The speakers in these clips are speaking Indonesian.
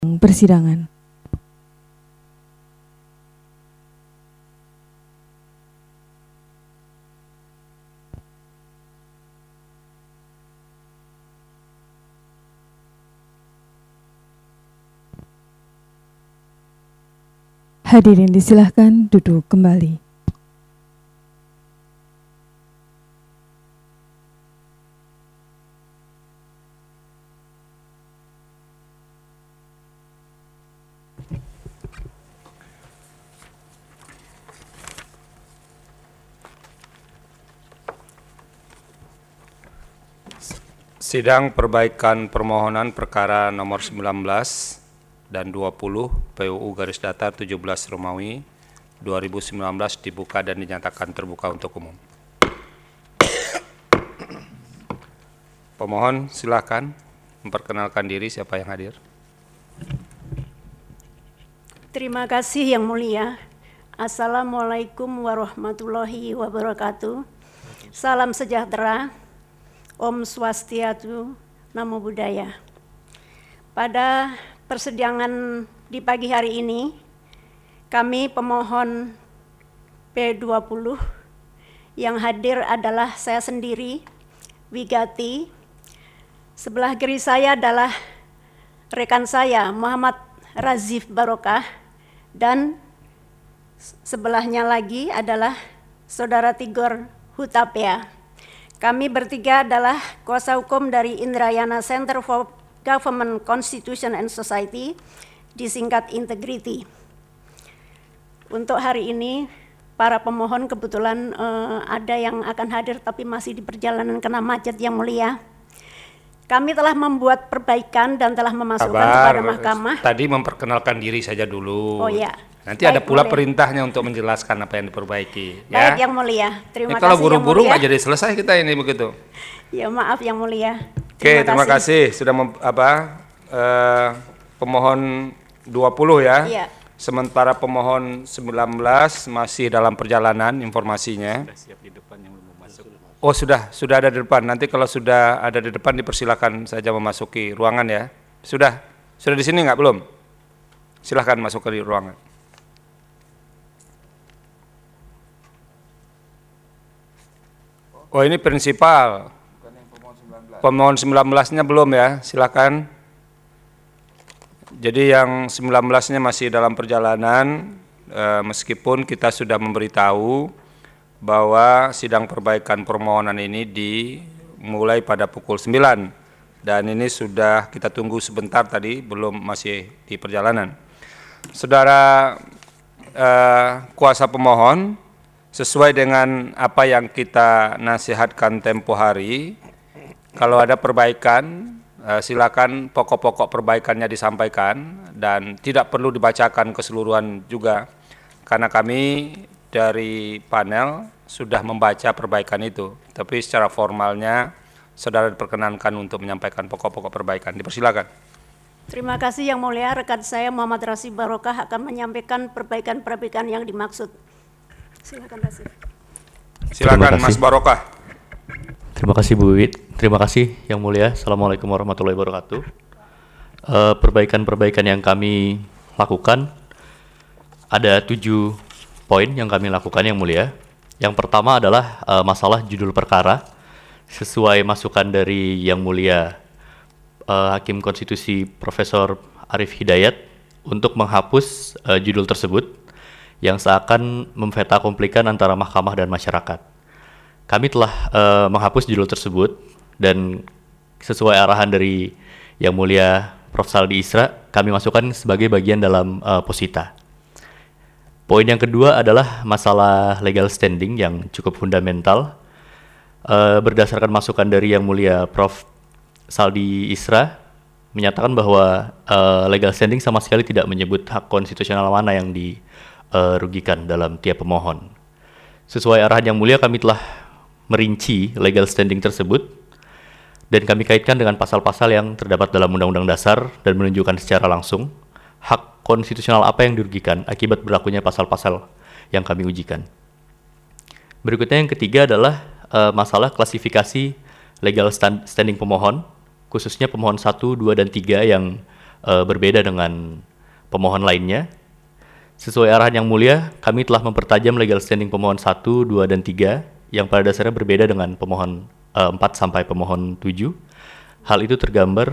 Persidangan. Hadirin disilahkan duduk kembali. Sidang perbaikan permohonan perkara nomor 19 dan 20 PUU garis datar 17 Romawi 2019 dibuka dan dinyatakan terbuka untuk umum. Pemohon silakan memperkenalkan diri, siapa yang hadir. Terima kasih Yang Mulia. Assalamualaikum warahmatullahi wabarakatuh. Salam sejahtera. Om Swastiastu, Namo Buddhaya. Pada persidangan di pagi hari ini, kami pemohon P20 yang hadir adalah saya sendiri, Wigati. Sebelah kiri saya adalah rekan saya, Muhammad Razif Barokah, dan sebelahnya lagi adalah Saudara Tigor Hutapea. Kami bertiga adalah kuasa hukum dari Indrayana Center for Government, Constitution and Society, disingkat Integrity. Untuk hari ini, para pemohon kebetulan ada yang akan hadir tapi masih di perjalanan kena macet, Yang Mulia. Kami telah membuat perbaikan dan telah memasukkan kepada mahkamah. Tadi memperkenalkan diri saja dulu. Oh ya. Nanti baik, ada pula boleh perintahnya untuk menjelaskan apa yang diperbaiki. Baik, ya? Yang Mulia. Terima kasih. Kalau buru-buru nggak jadi selesai kita ini begitu. Ya maaf Yang Mulia. Terima kasih sudah pemohon 20 ya. Iya. Sementara pemohon 19 masih dalam perjalanan informasinya. Sudah siap di depan yang belum masuk. Oh sudah ada di depan. Nanti kalau sudah ada di depan dipersilakan saja memasuki ruangan ya. Sudah di sini nggak belum? Silahkan masuk ke ruangan. Oh ini prinsipal. Pemohon 19-nya belum ya, silakan. Jadi yang 19-nya masih dalam perjalanan, meskipun kita sudah memberitahu bahwa sidang perbaikan permohonan ini dimulai pada pukul 9. Dan ini sudah kita tunggu sebentar tadi, masih di perjalanan. Saudara kuasa pemohon, sesuai dengan apa yang kita nasihatkan tempo hari, kalau ada perbaikan, silakan pokok-pokok perbaikannya disampaikan dan tidak perlu dibacakan keseluruhan juga, karena kami dari panel sudah membaca perbaikan itu. Tapi secara formalnya, saudara diperkenankan untuk menyampaikan pokok-pokok perbaikan. Dipersilakan. Terima kasih Yang Mulia. Rekan saya Muhammad Razif Barokah akan menyampaikan perbaikan-perbaikan yang dimaksud. Silakan Razif. Silakan Mas Barokah. Terima kasih Bu Wiwit. Terima kasih Yang Mulia. Assalamualaikum warahmatullahi wabarakatuh. Perbaikan-perbaikan yang kami lakukan, ada 7 poin yang kami lakukan Yang Mulia. Yang pertama adalah masalah judul perkara. Sesuai masukan dari Yang Mulia Hakim Konstitusi Profesor Arif Hidayat untuk menghapus judul tersebut yang seakan memveta komplikan antara mahkamah dan masyarakat. Kami telah menghapus judul tersebut dan sesuai arahan dari Yang Mulia Prof. Saldi Isra, kami masukkan sebagai bagian dalam posita. Poin yang kedua adalah masalah legal standing yang cukup fundamental. Berdasarkan masukan dari Yang Mulia Prof. Saldi Isra, menyatakan bahwa legal standing sama sekali tidak menyebut hak konstitusional mana yang dirugikan dalam tiap pemohon. Sesuai arahan Yang Mulia, kami telah merinci legal standing tersebut dan kami kaitkan dengan pasal-pasal yang terdapat dalam Undang-Undang Dasar dan menunjukkan secara langsung hak konstitusional apa yang dirugikan akibat berlakunya pasal-pasal yang kami ujikan. Berikutnya yang ketiga adalah masalah klasifikasi legal standing pemohon, khususnya pemohon 1, 2, dan 3 yang berbeda dengan pemohon lainnya. Sesuai arahan Yang Mulia, kami telah mempertajam legal standing pemohon 1, 2, dan 3 yang pada dasarnya berbeda dengan pemohon 4 sampai pemohon 7. Hal itu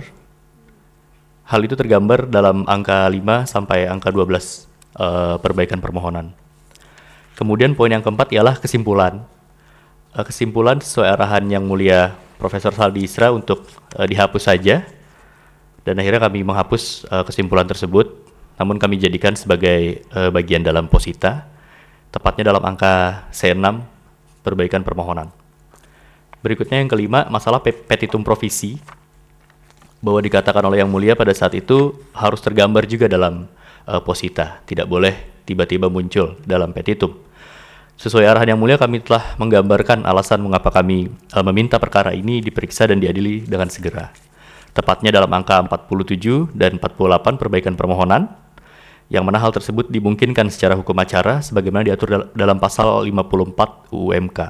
tergambar dalam angka 5 sampai angka 12 perbaikan permohonan. Kemudian poin yang keempat ialah kesimpulan. Kesimpulan sesuai arahan Yang Mulia Profesor Saldi Isra untuk dihapus saja, dan akhirnya kami menghapus kesimpulan tersebut, namun kami jadikan sebagai bagian dalam posita, tepatnya dalam angka C6 perbaikan permohonan. Berikutnya yang kelima, masalah petitum provisi, bahwa dikatakan oleh Yang Mulia pada saat itu harus tergambar juga dalam posita, tidak boleh tiba-tiba muncul dalam petitum. Sesuai arahan Yang Mulia, kami telah menggambarkan alasan mengapa kami meminta perkara ini diperiksa dan diadili dengan segera. Tepatnya dalam angka 47 dan 48 perbaikan permohonan, yang mana hal tersebut dimungkinkan secara hukum acara sebagaimana diatur dalam pasal 54 UUMK.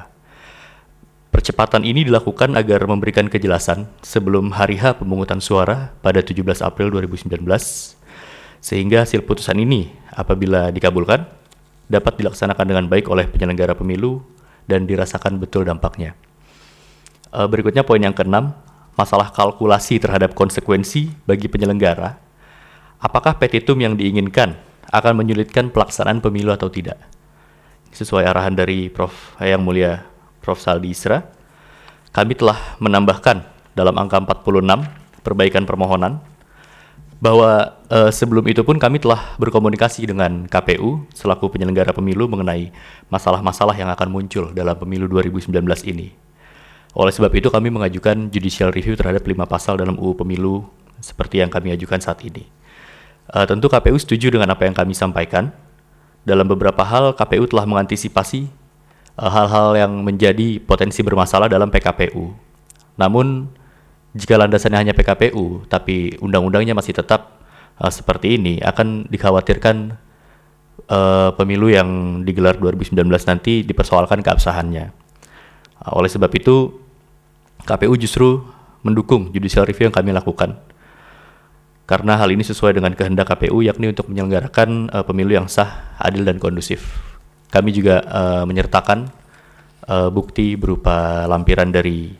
Percepatan ini dilakukan agar memberikan kejelasan sebelum hari H pemungutan suara pada 17 April 2019, sehingga hasil putusan ini apabila dikabulkan dapat dilaksanakan dengan baik oleh penyelenggara pemilu dan dirasakan betul dampaknya. Berikutnya poin yang keenam, masalah kalkulasi terhadap konsekuensi bagi penyelenggara. Apakah petitum yang diinginkan akan menyulitkan pelaksanaan pemilu atau tidak? Sesuai arahan dari Yang Mulia Prof. Saldi Isra, kami telah menambahkan dalam angka 46 perbaikan permohonan bahwa sebelum itu pun kami telah berkomunikasi dengan KPU selaku penyelenggara pemilu mengenai masalah-masalah yang akan muncul dalam pemilu 2019 ini. Oleh sebab itu kami mengajukan judicial review terhadap 5 pasal dalam UU Pemilu seperti yang kami ajukan saat ini. Tentu KPU setuju dengan apa yang kami sampaikan. Dalam beberapa hal, KPU telah mengantisipasi hal-hal yang menjadi potensi bermasalah dalam PKPU. Namun, jika landasannya hanya PKPU, tapi undang-undangnya masih tetap seperti ini, akan dikhawatirkan pemilu yang digelar 2019 nanti dipersoalkan keabsahannya. Oleh sebab itu, KPU justru mendukung judicial review yang kami lakukan. Karena hal ini sesuai dengan kehendak KPU, yakni untuk menyelenggarakan pemilu yang sah, adil, dan kondusif. Kami juga menyertakan bukti berupa lampiran dari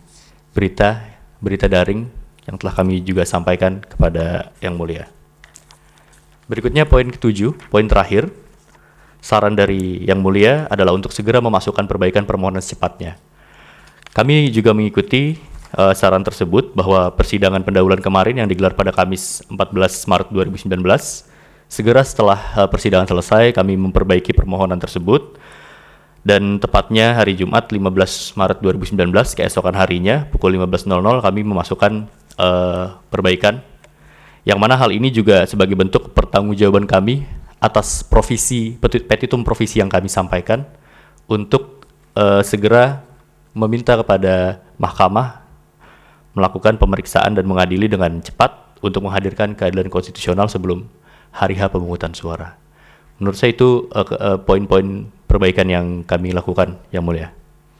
berita daring yang telah kami juga sampaikan kepada Yang Mulia. Berikutnya poin ke-7, poin terakhir. Saran dari Yang Mulia adalah untuk segera memasukkan perbaikan permohonan secepatnya. Kami juga mengikuti saran tersebut bahwa persidangan pendahuluan kemarin yang digelar pada Kamis 14 Maret 2019, segera setelah persidangan selesai kami memperbaiki permohonan tersebut, dan tepatnya hari Jumat 15 Maret 2019 keesokan harinya pukul 15.00 kami memasukkan perbaikan, yang mana hal ini juga sebagai bentuk pertanggungjawaban kami atas petitum provisi yang kami sampaikan untuk segera meminta kepada Mahkamah melakukan pemeriksaan dan mengadili dengan cepat untuk menghadirkan keadilan konstitusional sebelum hari H pemungutan suara. Menurut saya itu poin-poin perbaikan yang kami lakukan, Yang Mulia.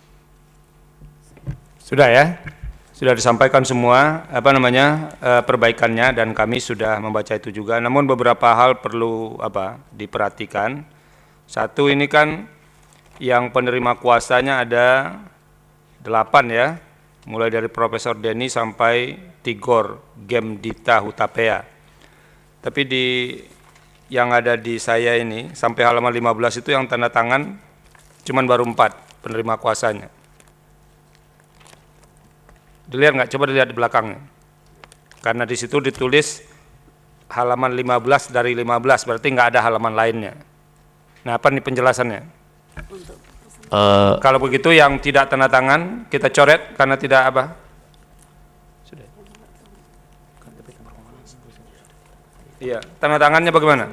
Sudah ya, sudah disampaikan semua perbaikannya, dan kami sudah membaca itu juga. Namun beberapa hal perlu diperhatikan. Satu, ini kan yang penerima kuasanya ada 8 ya, mulai dari Profesor Denny sampai Tigor Gemdita Hutapea. Tapi yang ada di saya ini sampai halaman 15 itu yang tanda tangan cuman baru 4 penerima kuasanya. Dilihat nggak? Coba dilihat di belakangnya. Karena di situ ditulis halaman 15 dari 15, berarti nggak ada halaman lainnya. Nah, apa nih penjelasannya? Kalau begitu yang tidak tanda tangan kita coret karena tidak sudah. Iya, tanda tangannya bagaimana?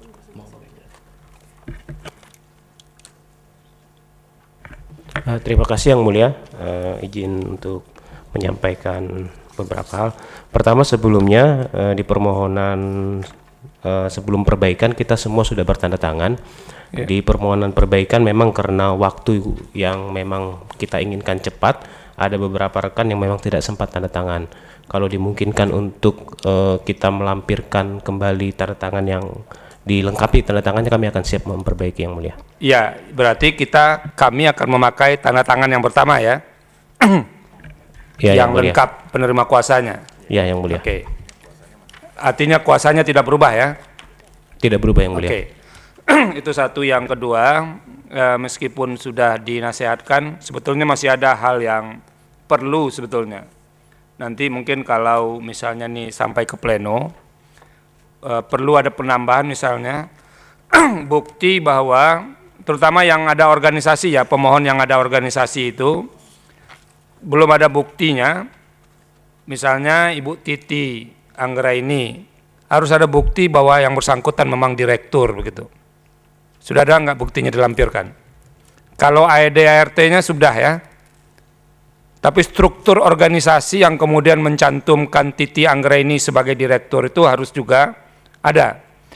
Terima kasih Yang Mulia, izin untuk menyampaikan beberapa hal. Pertama, sebelumnya di permohonan sebelum perbaikan kita semua sudah bertanda tangan. Di permohonan perbaikan memang karena waktu yang memang kita inginkan cepat, ada beberapa rekan yang memang tidak sempat tanda tangan. Kalau dimungkinkan untuk kita melampirkan kembali tanda tangan yang dilengkapi tanda tangannya, kami akan siap memperbaiki Yang Mulia. Iya, berarti kami akan memakai tanda tangan yang pertama ya. Ya, yang lengkap penerima kuasanya. Ya, Yang Mulia. Oke. Artinya kuasanya tidak berubah ya? Tidak berubah Yang Mulia. Oke. Itu satu. Yang kedua, meskipun sudah dinasehatkan, sebetulnya masih ada hal yang perlu sebetulnya. Nanti mungkin kalau misalnya nih sampai ke pleno, perlu ada penambahan misalnya bukti bahwa terutama yang ada organisasi ya, pemohon yang ada organisasi itu belum ada buktinya. Misalnya Ibu Titi Anggraini harus ada bukti bahwa yang bersangkutan memang direktur begitu. Sudah ada nggak buktinya dilampirkan? Kalau AED ART-nya sudah ya. Tapi struktur organisasi yang kemudian mencantumkan Titi Anggraini sebagai direktur itu harus juga ada.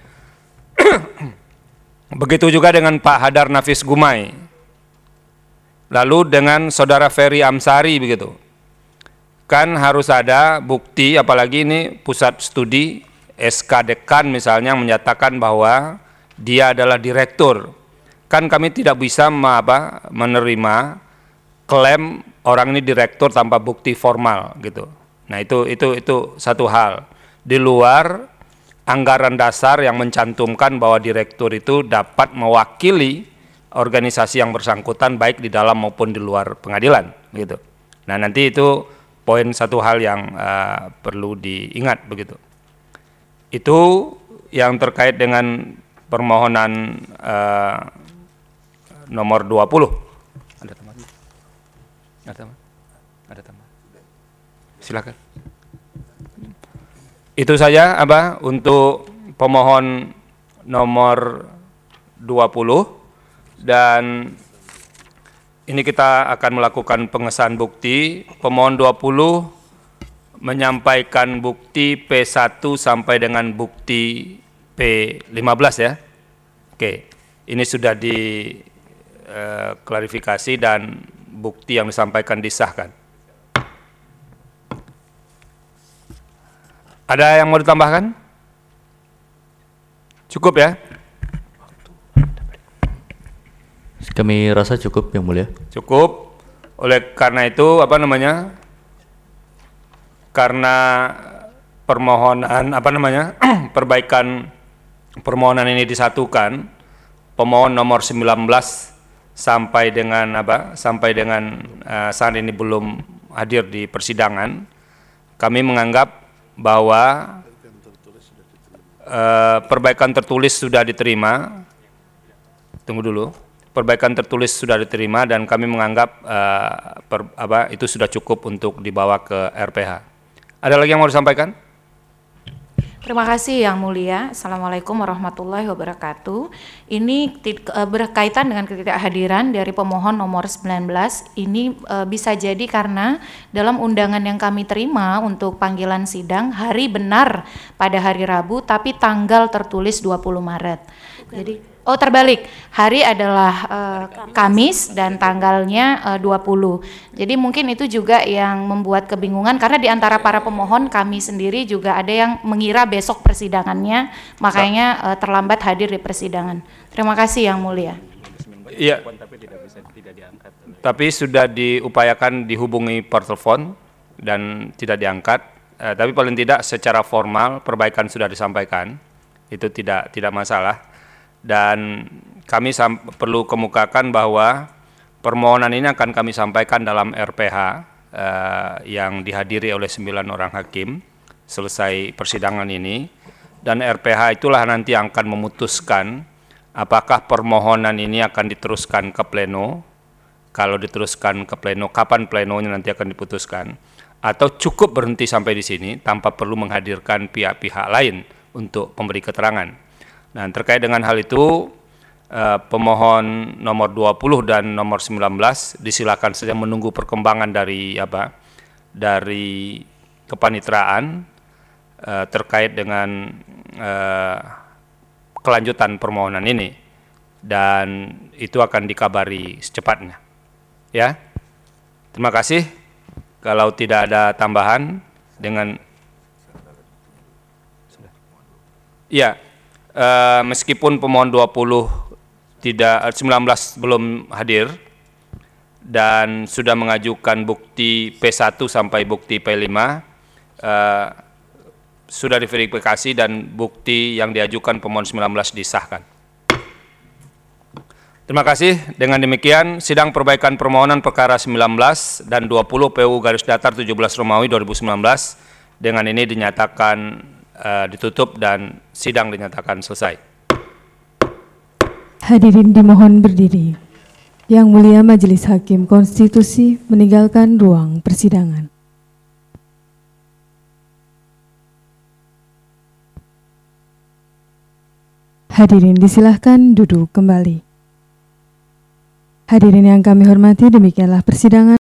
Begitu juga dengan Pak Hadar Nafis Gumai. Lalu dengan Saudara Ferry Amsari begitu. Kan harus ada bukti, apalagi ini pusat studi SK Dekan misalnya menyatakan bahwa dia adalah direktur. Kan kami tidak bisa menerima klaim orang ini direktur tanpa bukti formal gitu. Nah, itu satu hal. Di luar anggaran dasar yang mencantumkan bahwa direktur itu dapat mewakili organisasi yang bersangkutan baik di dalam maupun di luar pengadilan gitu. Nah, nanti itu poin satu hal yang perlu diingat begitu. Itu yang terkait dengan permohonan nomor 20. Ada tambahan? Silakan. Itu saja untuk pemohon nomor 20, dan ini kita akan melakukan pengesahan bukti. Pemohon 20 menyampaikan bukti P1 sampai dengan bukti P15 ya. Oke, ini sudah diklarifikasi dan bukti yang disampaikan disahkan. Ada yang mau ditambahkan? Cukup ya? Kami rasa cukup Yang Mulia. Cukup. Oleh karena itu karena permohonan perbaikan permohonan ini disatukan, pemohon nomor 19 sampai dengan saat ini belum hadir di persidangan, kami menganggap bahwa perbaikan tertulis sudah diterima. Tunggu dulu. Perbaikan tertulis sudah diterima dan kami menganggap itu sudah cukup untuk dibawa ke RPH. Ada lagi yang mau disampaikan? Terima kasih Yang Mulia. Assalamualaikum warahmatullahi wabarakatuh. Ini berkaitan dengan ketidakhadiran dari pemohon nomor 19. Ini bisa jadi karena dalam undangan yang kami terima untuk panggilan sidang, hari benar pada hari Rabu, tapi tanggal tertulis 20 Maret. Jadi terbalik, hari adalah Kamis dan tanggalnya 20. Jadi mungkin itu juga yang membuat kebingungan, karena di antara para pemohon kami sendiri juga ada yang mengira besok persidangannya, makanya terlambat hadir di persidangan. Terima kasih Yang Mulia. Iya. Tapi sudah diupayakan dihubungi per telepon dan tidak diangkat. Tapi paling tidak secara formal perbaikan sudah disampaikan, itu tidak masalah. Dan kami perlu kemukakan bahwa permohonan ini akan kami sampaikan dalam RPH yang dihadiri oleh 9 orang hakim selesai persidangan ini, dan RPH itulah nanti yang akan memutuskan apakah permohonan ini akan diteruskan ke pleno. Kalau diteruskan ke pleno, kapan plenonya nanti akan diputuskan, atau cukup berhenti sampai di sini tanpa perlu menghadirkan pihak-pihak lain untuk memberi keterangan. Nah, terkait dengan hal itu, pemohon nomor 20 dan nomor 19 disilakan saja menunggu perkembangan dari kepanitraan terkait dengan kelanjutan permohonan ini, dan itu akan dikabari secepatnya. Ya, terima kasih. Kalau tidak ada tambahan dengan ya, meskipun pemohon 19 belum hadir dan sudah mengajukan bukti P1 sampai bukti P5, sudah diverifikasi dan bukti yang diajukan pemohon 19 disahkan. Terima kasih. Dengan demikian, sidang perbaikan permohonan perkara 19 dan 20 PU garis datar 17 Romawi 2019 dengan ini dinyatakan ditutup dan sidang dinyatakan selesai. Hadirin dimohon berdiri. Yang Mulia Majelis Hakim Konstitusi meninggalkan ruang persidangan. Hadirin disilahkan duduk kembali. Hadirin yang kami hormati, demikianlah persidangan